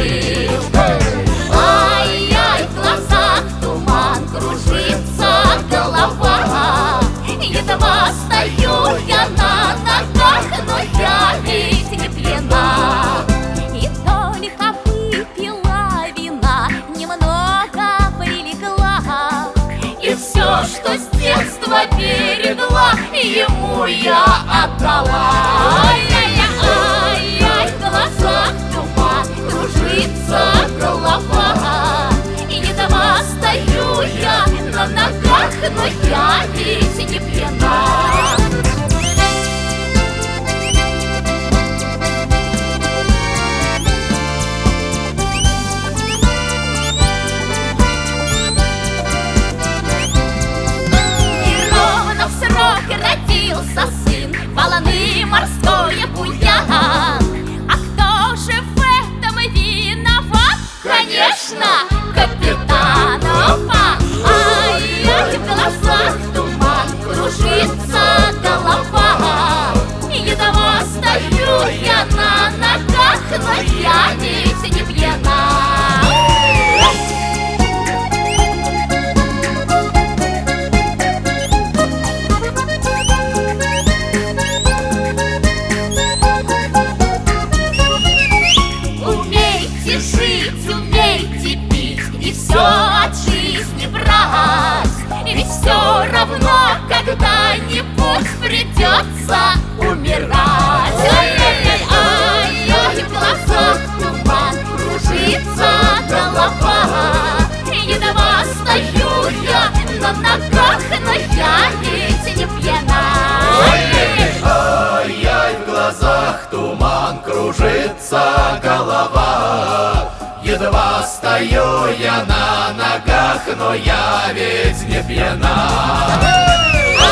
Ай-яй, в глазах туман, кружится голова. Едва стою я на ногах, но я ведь не пьяна. И только выпила вина, немного прилегла, и все, что с детства берегла, ему я отдала. Ай-яй-яй, в глазах туман, кружится голова. Едва стою я на ногах, но я ведь не пьяна. И ровно в срок родился сын, волны морское буян. А кто же в этом виноват? Конечно, капитан. Опа! Ай-яй, в глазах туман, кружится голова. Едва стою я на ногах, но я ведь не пьяна. Умейте жить, умейте пить и все от жизни брать. Ведь все равно когда-нибудь придется умирать. Ай-яй-яй, в глазах туман, кружится голова. Едва стою я на ногах, но я ведь не пьяна. Ай-яй, в глазах туман, кружится голова. Едва стою я на ногах, но я ведь не пьяна.